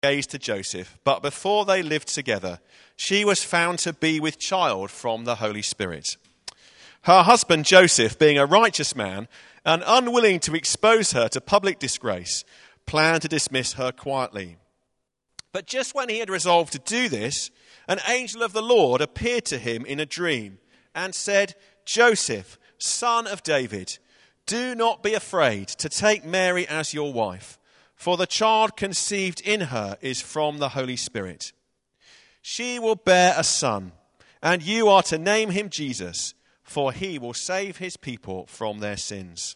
engaged to Joseph, but before they lived together, she was found to be with child from the Holy Spirit. Her husband Joseph, being a righteous man and unwilling to expose her to public disgrace, planned to dismiss her quietly. But just when he had resolved to do this, an angel of the Lord appeared to him in a dream and said, "Joseph, son of David, do not be afraid to take Mary as your wife, for the child conceived in her is from the Holy Spirit. She will bear a son, and you are to name him Jesus, for he will save his people from their sins."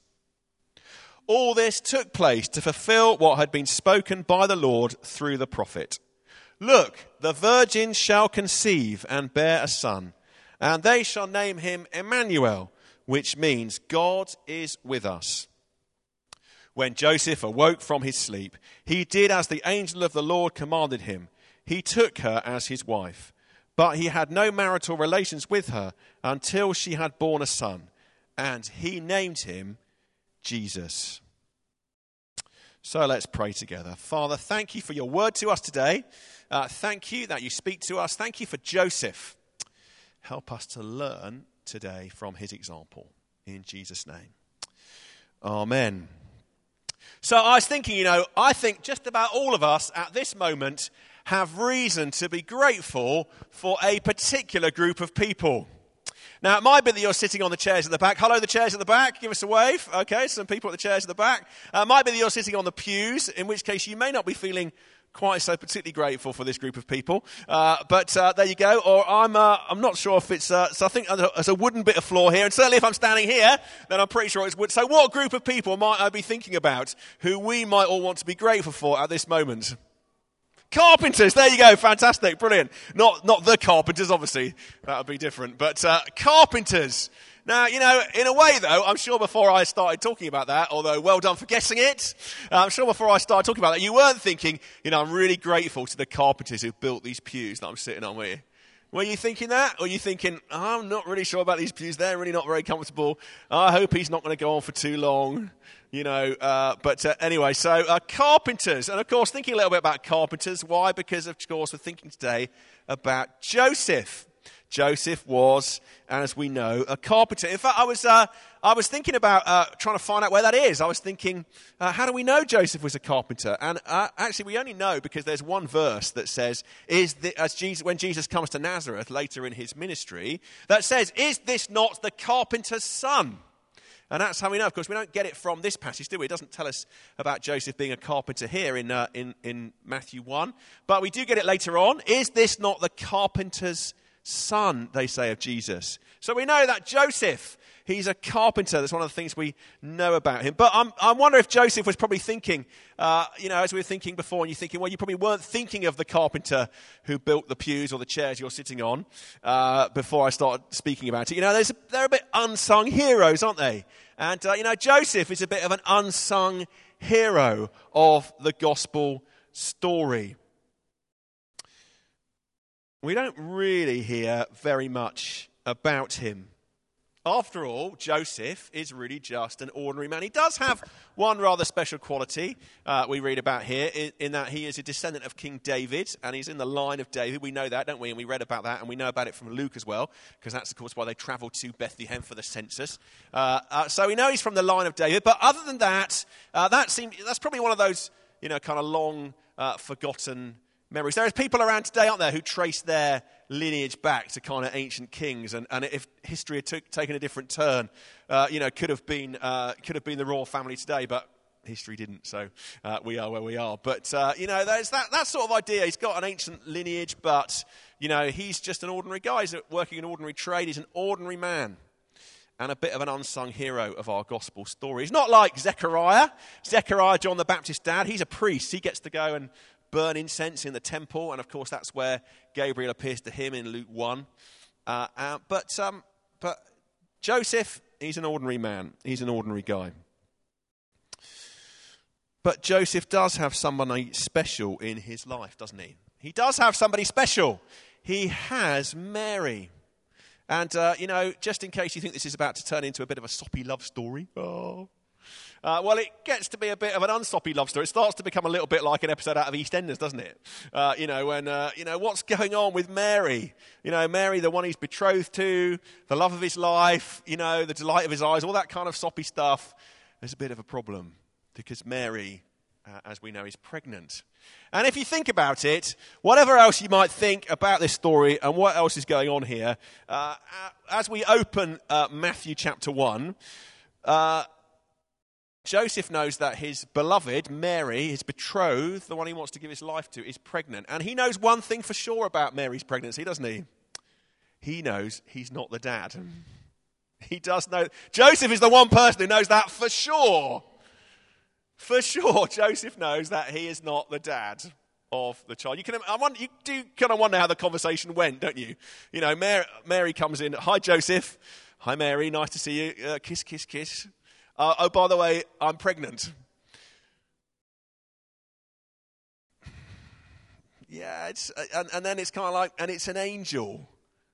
All this took place to fulfill what had been spoken by the Lord through the prophet. "Look, the virgin shall conceive and bear a son, and they shall name him Emmanuel," which means God is with us. When Joseph awoke from his sleep, he did as the angel of the Lord commanded him. He took her as his wife, but he had no marital relations with her until she had borne a son, and he named him Jesus. So let's pray together. Father, thank you for your word to us today. Thank you that you speak to us. Thank you for Joseph. Help us to learn today from his example. In Jesus' name. Amen. So I was thinking, I think just about all of us at this moment have reason to be grateful for a particular group of people. Now, it might be that you're sitting on the chairs at the back. Hello, the chairs at the back. Give us a wave. Okay, some people at the chairs at the back. It might be that you're sitting on the pews, in which case you may not be feeling quite so particularly grateful for this group of people. But there you go. Or I'm not sure if it's... so I think there's a wooden bit of floor here. And certainly if I'm standing here, then I'm pretty sure it's wood. So what group of people might I be thinking about who we might all want to be grateful for at this moment? Carpenters, there you go, fantastic, brilliant. Not the carpenters, obviously, that would be different, but carpenters. Now, in a way, though, I'm sure before I started talking about that, although well done for guessing it, I'm sure before I started talking about that, you weren't thinking, I'm really grateful to the carpenters who built these pews that I'm sitting on, were you? Were you thinking that? Or were you thinking, I'm not really sure about these pews, they're really not very comfortable, I hope he's not going to go on for too long, anyway, so carpenters, and of course thinking a little bit about carpenters. Why? Because of course we're thinking today about Joseph. Joseph was, as we know, a carpenter. In fact, I was thinking about trying to find out where that is. I was thinking, how do we know Joseph was a carpenter? And actually, we only know because there's one verse that says, when Jesus comes to Nazareth later in his ministry, that says, "Is this not the carpenter's son?" And that's how we know. Of course, we don't get it from this passage, do we? It doesn't tell us about Joseph being a carpenter here in Matthew 1. But we do get it later on. "Is this not the carpenter's son," they say of Jesus. So we know that Joseph, he's a carpenter. That's one of the things we know about him. But I wonder if Joseph was probably thinking, as we were thinking before, and you're thinking, well, you probably weren't thinking of the carpenter who built the pews or the chairs you're sitting on before I started speaking about it. They're a bit unsung heroes, aren't they? And, Joseph is a bit of an unsung hero of the gospel story. We don't really hear very much about him. After all, Joseph is really just an ordinary man. He does have one rather special quality we read about here, in that he is a descendant of King David, and he's in the line of David. We know that, don't we? And we read about that, and we know about it from Luke as well, because that's, of course, why they travelled to Bethlehem for the census. So we know he's from the line of David. But other than that, that's probably one of those, kind of long forgotten memories. There are people around today, aren't there, who trace their lineage back to kind of ancient kings, and if history had taken a different turn, could have been the royal family today, but history didn't. So we are where we are. But there's that sort of idea. He's got an ancient lineage, but he's just an ordinary guy. He's working an ordinary trade. He's an ordinary man, and a bit of an unsung hero of our gospel story. He's not like Zechariah. Zechariah, John the Baptist's dad. He's a priest. He gets to go and burn incense in the temple, and of course that's where Gabriel appears to him in Luke 1. But Joseph, he's an ordinary man. He's an ordinary guy. But Joseph does have somebody special in his life, doesn't he? He does have somebody special. He has Mary. And, just in case you think this is about to turn into a bit of a soppy love story, Well, it gets to be a bit of an unsoppy love story. It starts to become a little bit like an episode out of EastEnders, doesn't it? When what's going on with Mary? Mary, the one he's betrothed to, the love of his life, the delight of his eyes, all that kind of soppy stuff. There's a bit of a problem because Mary, as we know, is pregnant. And if you think about it, whatever else you might think about this story and what else is going on here, as we open Matthew chapter 1, Joseph knows that his beloved, Mary, his betrothed, the one he wants to give his life to, is pregnant. And he knows one thing for sure about Mary's pregnancy, doesn't he? He knows he's not the dad. He does know. Joseph is the one person who knows that for sure. For sure, Joseph knows that he is not the dad of the child. You do kind of wonder how the conversation went, don't you? Mary comes in. Hi, Joseph. Hi, Mary. Nice to see you. Kiss, kiss, kiss. Oh, by the way, I'm pregnant. Yeah, and then it's kind of like, and it's an angel.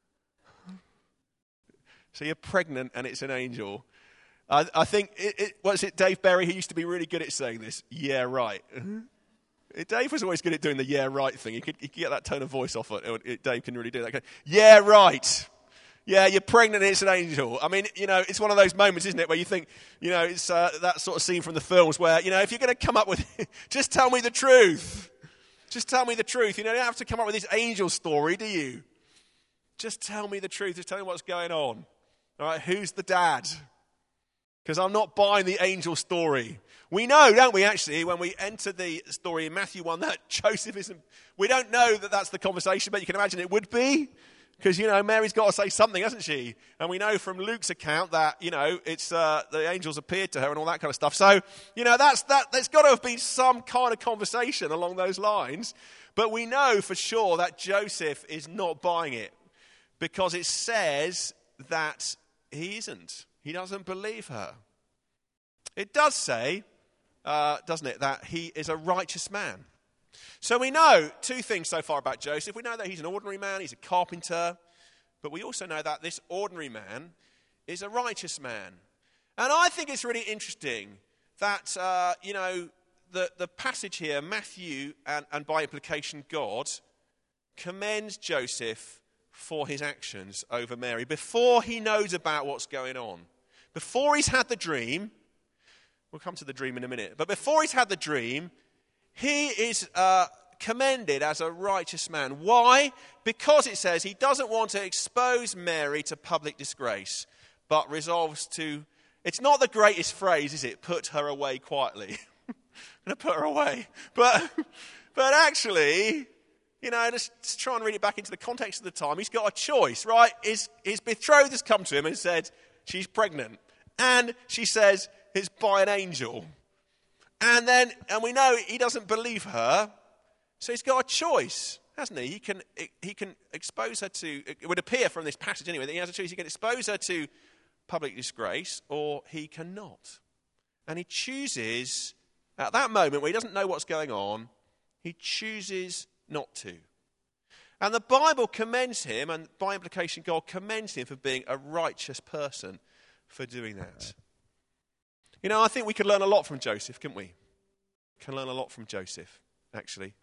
So you're pregnant and it's an angel. I think, what's it, Dave Berry, he used to be really good at saying this. Yeah, right. Dave was always good at doing the yeah, right thing. You could get that tone of voice off it. Dave can really do that. Yeah, right. Yeah, you're pregnant and it's an angel. I mean, it's one of those moments, isn't it, where you think, it's that sort of scene from the films where, if you're going to come up with, just tell me the truth. Just tell me the truth. You don't have to come up with this angel story, do you? Just tell me the truth. Just tell me what's going on. All right, who's the dad? Because I'm not buying the angel story. We know, don't we, actually, when we enter the story in Matthew 1, that Joseph isn't... We don't know that that's the conversation, but you can imagine it would be. Because, Mary's got to say something, hasn't she? And we know from Luke's account that, it's the angels appeared to her and all that kind of stuff. So, there's got to have been some kind of conversation along those lines. But we know for sure that Joseph is not buying it. Because it says that he isn't. He doesn't believe her. It does say, doesn't it, that he is a righteous man. So we know two things so far about Joseph. We know that he's an ordinary man, he's a carpenter, but we also know that this ordinary man is a righteous man. And I think it's really interesting that, the passage here, Matthew, and by implication God, commends Joseph for his actions over Mary before he knows about what's going on. Before he's had the dream, we'll come to the dream in a minute, but before he's had the dream, he is commended as a righteous man. Why? Because it says he doesn't want to expose Mary to public disgrace, but resolves to, it's not the greatest phrase, is it? Put her away quietly. I'm going to put her away. But actually, just try and read it back into the context of the time. He's got a choice, right? His betrothed has come to him and said, she's pregnant. And she says, it's by an angel. And we know he doesn't believe her. So he's got a choice, hasn't he? He can expose her to, it would appear from this passage anyway, that he has a choice. He can expose her to public disgrace or he cannot. And he chooses, at that moment where he doesn't know what's going on, he chooses not to. And the Bible commends him, and by implication God commends him for being a righteous person for doing that. I think we could learn a lot from Joseph, couldn't we? Can learn a lot from Joseph, actually.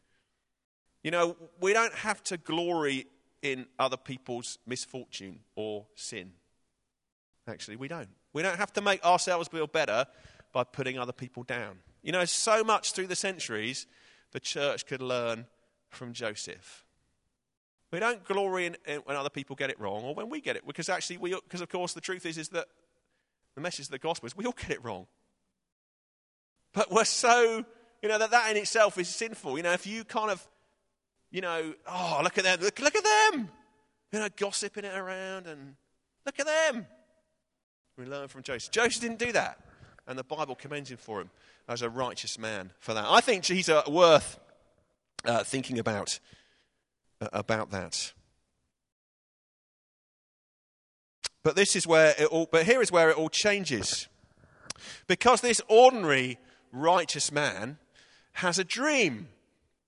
We don't have to glory in other people's misfortune or sin. Actually, we don't. We don't have to make ourselves feel better by putting other people down. So much through the centuries the church could learn from Joseph. We don't glory in when other people get it wrong or when we get it, because of course the truth is that the message of the gospel is we all get it wrong. But we're so, that in itself is sinful. If you kind of, oh, look at them, look at them, gossiping it around and look at them. We learn from Joseph. Joseph didn't do that. And the Bible commends him for him as a righteous man for that. I think he's worth thinking about that. But here is where it all changes. Because this ordinary righteous man has a dream.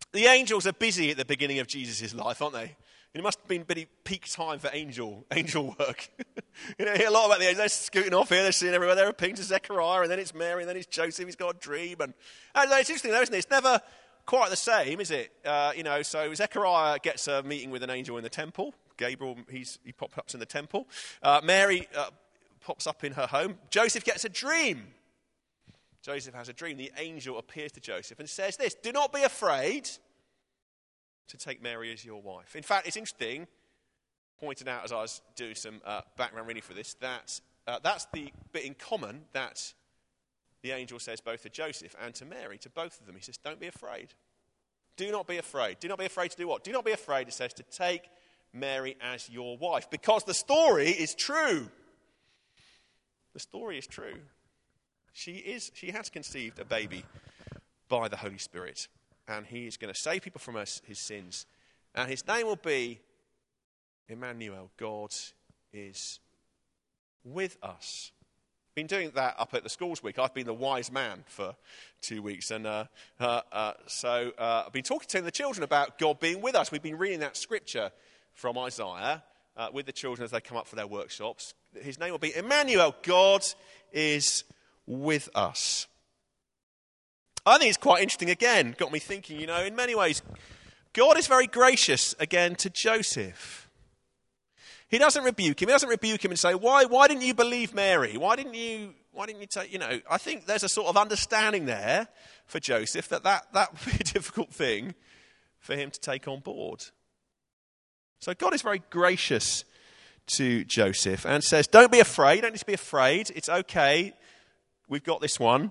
The angels are busy at the beginning of Jesus' life, aren't they? It must have been pretty peak time for angel work. You know, you hear a lot about the angels. They're scooting off here, they're seeing everywhere. They're appearing to Zechariah, and then it's Mary, and then it's Joseph. He's got a dream. And it's interesting, though, isn't it? It's never quite the same, is it? So Zechariah gets a meeting with an angel in the temple. Gabriel, he pops up in the temple. Mary pops up in her home. Joseph gets a dream. Joseph has a dream. The angel appears to Joseph and says this: do not be afraid to take Mary as your wife. In fact, it's interesting, pointed out as I was doing some background reading for this, that that's the bit in common that the angel says both to Joseph and to Mary, to both of them. He says, don't be afraid. Do not be afraid. Do not be afraid to do what? Do not be afraid, it says, to take Mary as your wife, because the story is true. The story is true. She has conceived a baby by the Holy Spirit, and he is going to save people from his sins, and his name will be Emmanuel. God is with us. Been doing that up at the schools week. I've been the wise man for 2 weeks, and so I've been talking to the children about God being with us. We've been reading that scripture from Isaiah with the children as they come up for their workshops. His name will be Emmanuel. God is with us. I think it's quite interesting again. Got me thinking, in many ways, God is very gracious again to Joseph. He doesn't rebuke him. He doesn't rebuke him and say, why didn't you believe Mary? Why didn't you take, I think there's a sort of understanding there for Joseph that would be a difficult thing for him to take on board. So God is very gracious to Joseph and says, don't be afraid. You don't need to be afraid. It's okay. We've got this one,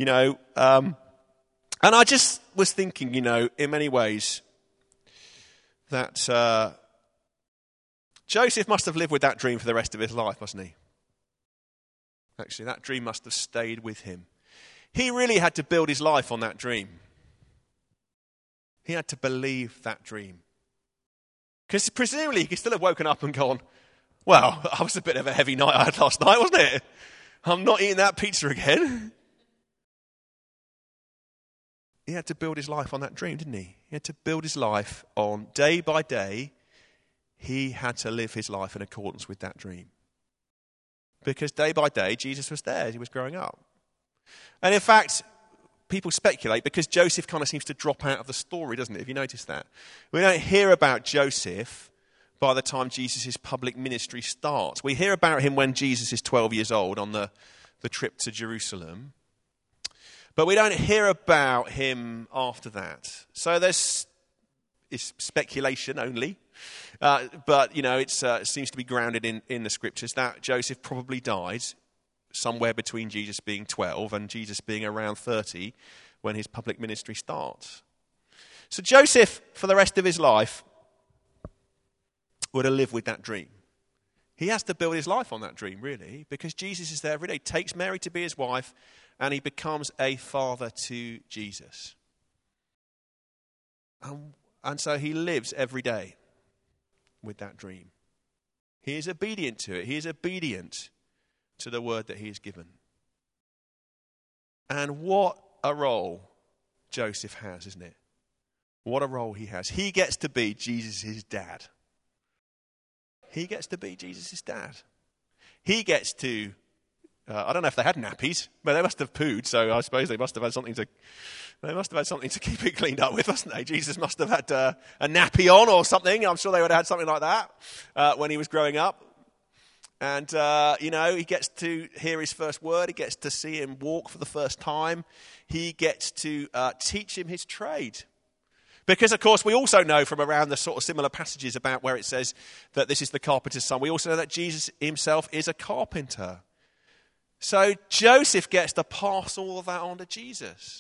and I just was thinking, in many ways, that Joseph must have lived with that dream for the rest of his life, mustn't he? Actually, that dream must have stayed with him. He really had to build his life on that dream. He had to believe that dream. Because presumably he could still have woken up and gone, well, that was a bit of a heavy night I had last night, wasn't it? I'm not eating that pizza again. He had to build his life on that dream, didn't he? He had to build his life on, day by day, he had to live his life in accordance with that dream. Because day by day, Jesus was there as he was growing up. And in fact, people speculate, because Joseph kind of seems to drop out of the story, doesn't it? Have you noticed that? We don't hear about Joseph by the time Jesus' public ministry starts. We hear about him when Jesus is 12 years old on the trip to Jerusalem. But we don't hear about him after that. So it's speculation only. But, it seems to be grounded in the scriptures that Joseph probably died somewhere between Jesus being 12 and Jesus being around 30 when his public ministry starts. So Joseph, for the rest of his life, would have lived with that dream. He has to build his life on that dream, really, because Jesus is there every day, takes Mary to be his wife, and he becomes a father to Jesus. And so he lives every day with that dream. He is obedient to it. He is obedient to the word that he is given. And what a role Joseph has, isn't it? What a role he has. He gets to be Jesus' dad. He gets to be Jesus' dad. He gets to, I don't know if they had nappies, but they must have pooed, so I suppose they must have had something to keep it cleaned up with, mustn't they? Jesus must have had a nappy on or something. I'm sure they would have had something like that when he was growing up. And, he gets to hear his first word. He gets to see him walk for the first time. He gets to teach him his trade. Because, of course, we also know from around the sort of similar passages about where it says that this is the carpenter's son, we also know that Jesus himself is a carpenter. So Joseph gets to pass all of that on to Jesus.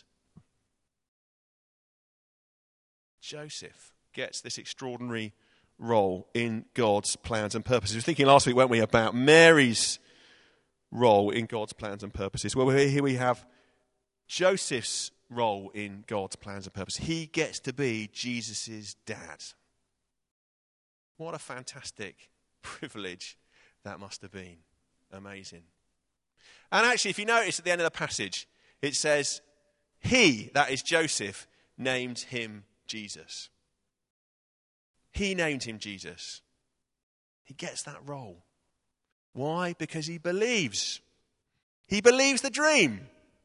Joseph gets this extraordinary role in God's plans and purposes. We were thinking last week, weren't we, about Mary's role in God's plans and purposes. Well, here we have Joseph's role in God's plans and purposes. He gets to be Jesus' dad. What a fantastic privilege that must have been. Amazing. And actually, if you notice at the end of the passage, it says, he, that is Joseph, named him Jesus. He named him Jesus. He gets that role. Why? Because he believes. He believes the dream.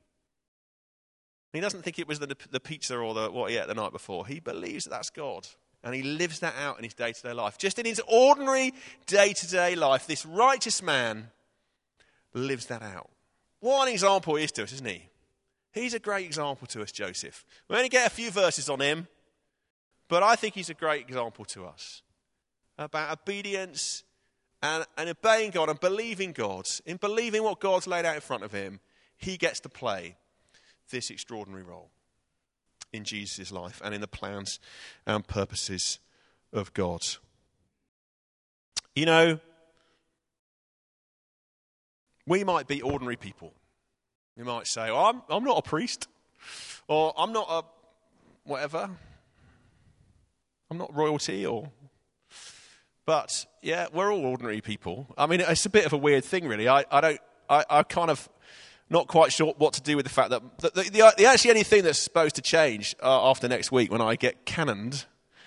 He doesn't think it was the pizza or what he ate the night before. He believes that that's God. And he lives that out in his day-to-day life. Just in his ordinary day-to-day life, this righteous man lives that out. What an example he is to us, isn't he? He's a great example to us, Joseph. We only get a few verses on him, but I think he's a great example to us about obedience and obeying God and believing God. In believing what God's laid out in front of him, he gets to play this extraordinary role in Jesus' life and in the plans and purposes of God. You know, we might be ordinary people. We might say, oh, I'm not a priest, or I'm not a whatever. I'm not royalty, but yeah, we're all ordinary people. I mean, it's a bit of a weird thing, really. I kind of not quite sure what to do with the fact that the actually only thing that's supposed to change after next week when I get canoned.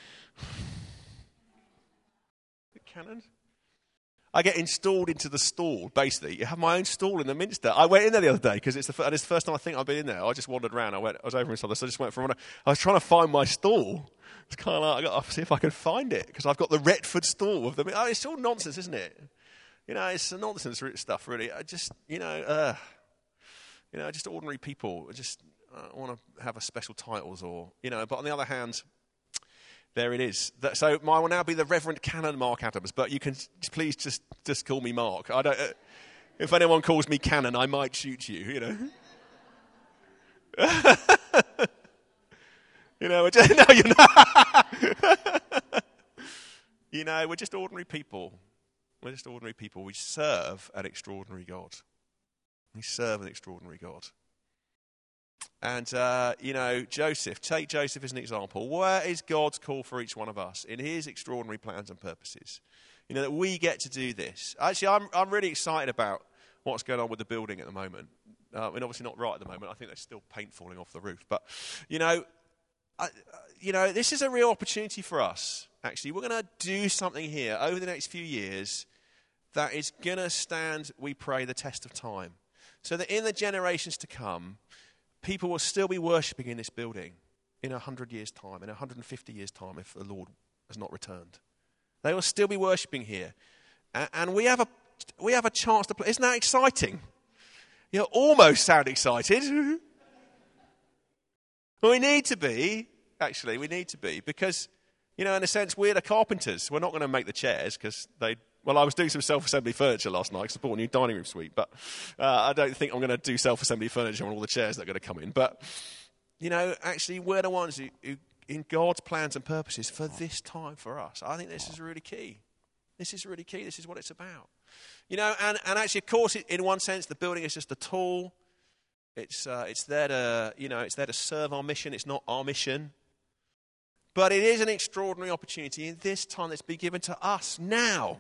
Canoned? I get installed into the stall, basically. You have my own stall in the Minster. I went in there the other day because it's the first time I think I've been in there. I just wandered around. I was over in Southern, so I just went for a run. I was trying to find my stall. It's kind of like, I got to see if I can find it because I've got the Retford stall of them. Oh, it's all nonsense, isn't it? You know, it's nonsense stuff, really. I just, just ordinary people. I just want to have a special titles but on the other hand, there it is. So I will now be the Reverend Canon Mark Adams, but you can please just call me Mark. I don't. If anyone calls me Canon, I might shoot you. You know. No, you're not. We're just ordinary people. We're just ordinary people. We serve an extraordinary God. We serve an extraordinary God. And, Joseph, take Joseph as an example. Where is God's call for each one of us in his extraordinary plans and purposes? That we get to do this. Actually, I'm really excited about what's going on with the building at the moment. Obviously not right at the moment. I think there's still paint falling off the roof. But, this is a real opportunity for us, actually. We're going to do something here over the next few years that is going to stand, we pray, the test of time. So that in the generations to come, people will still be worshipping in this building in 100 years' time, in 150 years' time if the Lord has not returned. They will still be worshipping here. And we have a chance to play. Isn't that exciting? You almost sound excited. Well, we need to be, because, in a sense, we're the carpenters. We're not going to make the chairs because I was doing some self-assembly furniture last night because I bought a new dining room suite, but I don't think I'm going to do self-assembly furniture on all the chairs that are going to come in. But, actually, we're the ones who, in God's plans and purposes for this time for us. I think this is really key. This is really key. This is what it's about. And actually, of course, in one sense, the building is just a tool. It's there to serve our mission. It's not our mission. But it is an extraordinary opportunity in this time that's been given to us now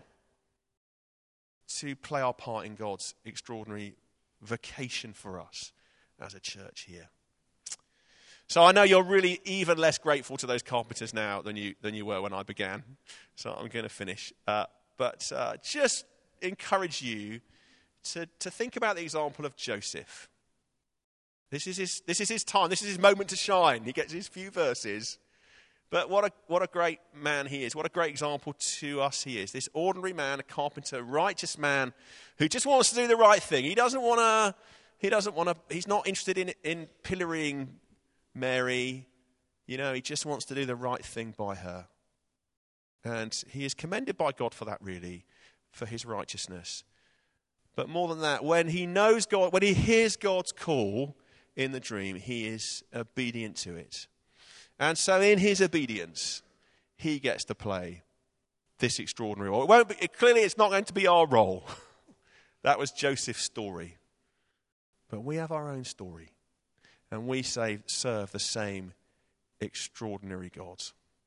to play our part in God's extraordinary vocation for us as a church here. So I know you're really even less grateful to those carpenters now than you were when I began. So I'm going to finish. But just encourage you to think about the example of Joseph. This is his time. This is his moment to shine. He gets his few verses. But what a great man he is. What a great example to us he is. This ordinary man, a carpenter, righteous man who just wants to do the right thing. He's not interested in pillorying Mary. He just wants to do the right thing by her. And he is commended by God for that, really, for his righteousness. But more than that, when he knows God, when he hears God's call in the dream, he is obedient to it. And so in his obedience, he gets to play this extraordinary role. Clearly, it's not going to be our role. That was Joseph's story. But we have our own story. And we serve the same extraordinary God.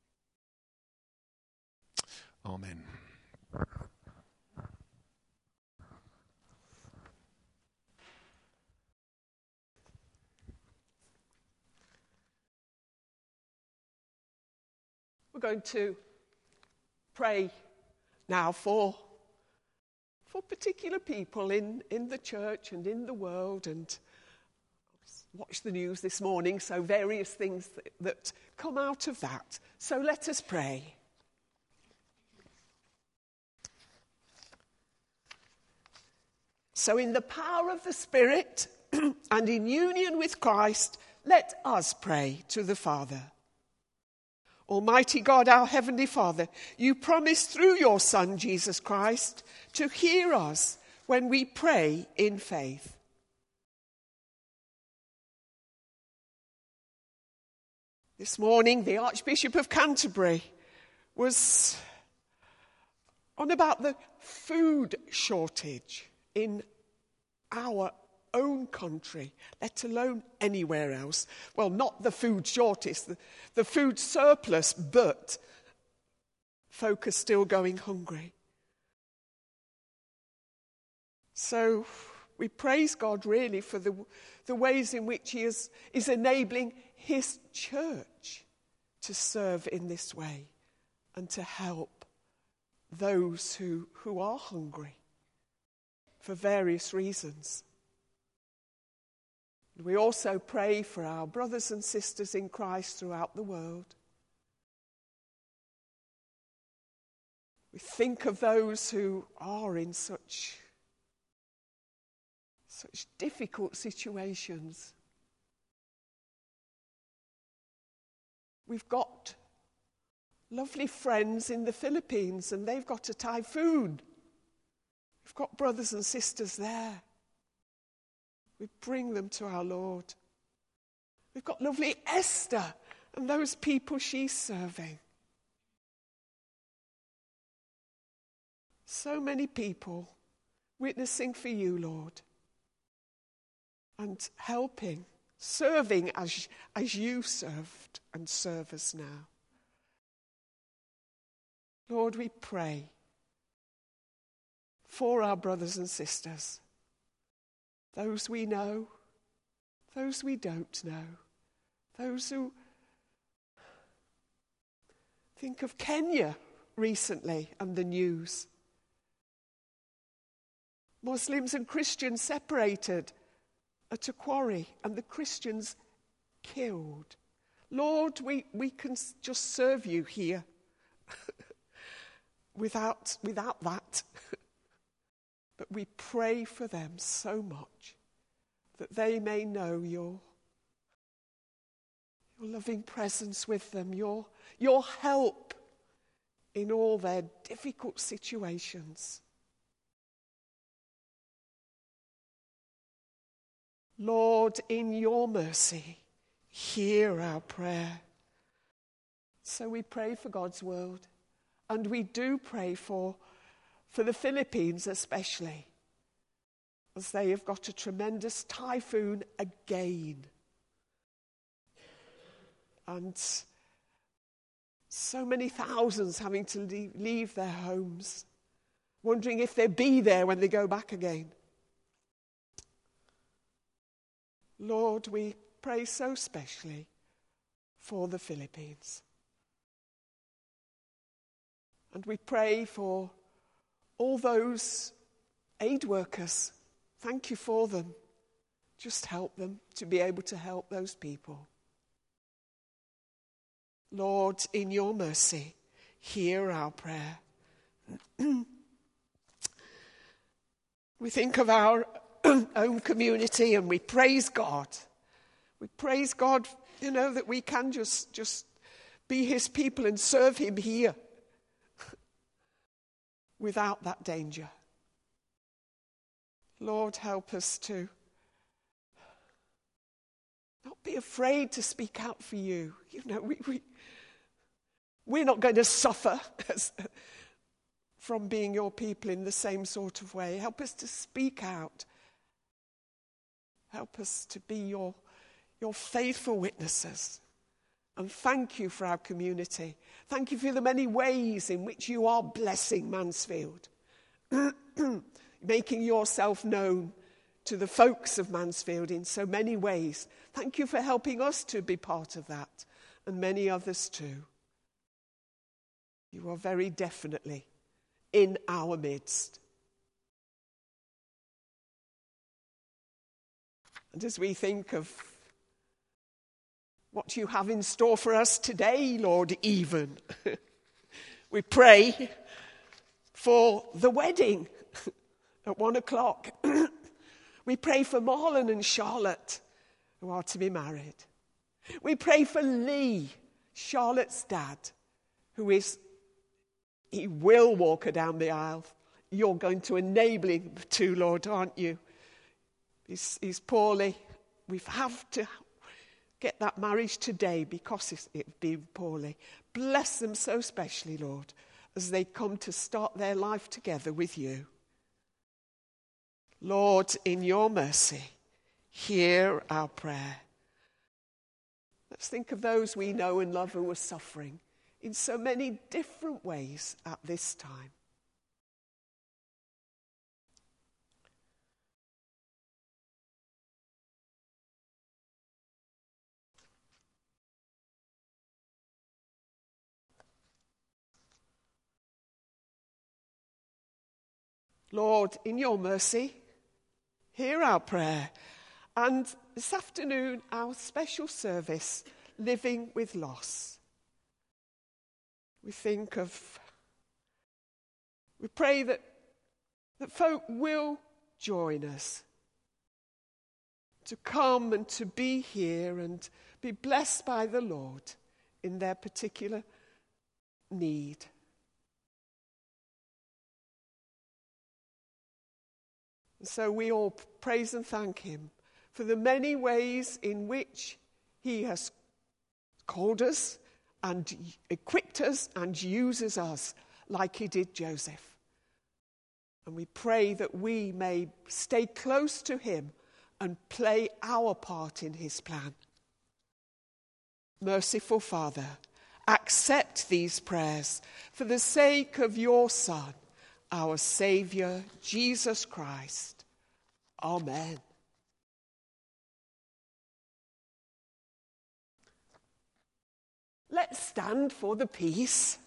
Amen. We're going to pray now for particular people in the church and in the world, and watch the news this morning, so various things that come out of that. So let us pray. So in the power of the Spirit and in union with Christ, let us pray to the Father. Almighty God, our Heavenly Father, you promised through your Son, Jesus Christ, to hear us when we pray in faith. This morning, the Archbishop of Canterbury was on about the food shortage in our own country, let alone anywhere else. Well, not the food shortage, the food surplus, but folk are still going hungry. So we praise God really for the ways in which he is enabling his church to serve in this way and to help those who are hungry for various reasons. We also pray for our brothers and sisters in Christ throughout the world. We think of those who are in such difficult situations. We've got lovely friends in the Philippines and they've got a typhoon. We've got brothers and sisters there. We bring them to our Lord. We've got lovely Esther and those people she's serving. So many people witnessing for you, Lord, and helping, serving as you served and serve us now. Lord, we pray for our brothers and sisters, those we know, those we don't know, those who think of Kenya recently and the news. Muslims and Christians separated at a quarry and the Christians killed. Lord, we can just serve you here without that. But we pray for them so much that they may know your loving presence with them, your help in all their difficult situations. Lord, in your mercy, hear our prayer. So we pray for God's world, and we do pray for the Philippines especially, as they have got a tremendous typhoon again. And so many thousands having to leave their homes, wondering if they'll be there when they go back again. Lord, we pray so specially for the Philippines. And we pray for all those aid workers. Thank you for them. Just help them to be able to help those people. Lord, in your mercy, hear our prayer. We think of our own community and we praise God. We praise God, that we can just be his people and serve him here without that danger. Lord, help us to not be afraid to speak out for you. We're not going to suffer from being your people in the same sort of way. Help us to speak out. Help us to be your faithful witnesses. And thank you for our community. Thank you for the many ways in which you are blessing Mansfield. Making yourself known to the folks of Mansfield in so many ways. Thank you for helping us to be part of that, and many others too. you are very definitely in our midst. And as we think of what you have in store for us today, Lord, even, we pray for the wedding at 1:00. We pray for Marlon and Charlotte, who are to be married. We pray for Lee, Charlotte's dad, he will walk her down the aisle. You're going to enable him to, Lord, aren't you? He's poorly. We have to get that marriage today because it's been poorly. Bless them so specially, Lord, as they come to start their life together with you. Lord, in your mercy, hear our prayer. Let's think of those we know and love who are suffering in so many different ways at this time. Lord, in your mercy, hear our prayer. And this afternoon, our special service, Living with Loss. We pray that folk will join us to come and to be here and be blessed by the Lord in their particular need. And so we all praise and thank him for the many ways in which he has called us and equipped us and uses us like he did Joseph. And we pray that we may stay close to him and play our part in his plan. Merciful Father, accept these prayers for the sake of your Son, our Saviour, Jesus Christ. Amen. Let's stand for the peace.